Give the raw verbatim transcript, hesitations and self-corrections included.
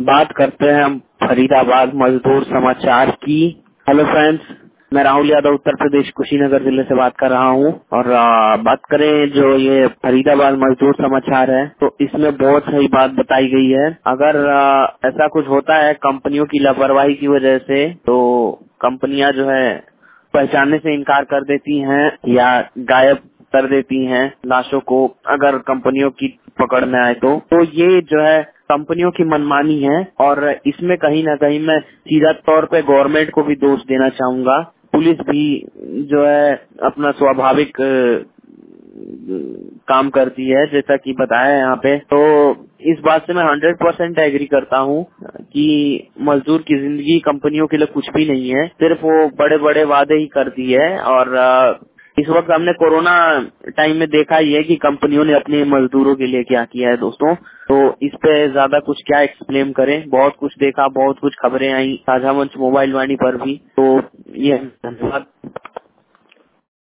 बात करते हैं हम फरीदाबाद मजदूर समाचार की। हेलो फ्रेंड्स, मैं राहुल यादव उत्तर प्रदेश कुशीनगर जिले से बात कर रहा हूँ। और आ, बात करें जो ये फरीदाबाद मजदूर समाचार है तो इसमें बहुत सही बात बताई गई है। अगर आ, ऐसा कुछ होता है कंपनियों की लापरवाही की वजह से तो कंपनियां जो है पहचानने से इनकार कर देती हैं या गायब कर देती हैं लाशों को, अगर कंपनियों की पकड़ में आए तो तो ये जो है कंपनियों की मनमानी है। और इसमें कहीं ना कहीं मैं सीधा तौर पे गवर्नमेंट को भी दोष देना चाहूंगा। पुलिस भी जो है अपना स्वाभाविक अ, काम करती है जैसा कि बताया यहाँ पे। तो इस बात से मैं हंड्रेड परसेंट एग्री करता हूँ कि मजदूर की जिंदगी कंपनियों के लिए कुछ भी नहीं है, सिर्फ वो बड़े बड़े वादे ही करती है। और अ, इस वक्त हमने कोरोना टाइम में देखा ही है कि कंपनियों ने अपने मजदूरों के लिए क्या किया है दोस्तों। तो इस पे ज्यादा कुछ क्या एक्सप्लेन करें, बहुत कुछ देखा, बहुत कुछ खबरें आई साझा मंच मोबाइल वाणी पर भी। तो ये धन्यवाद।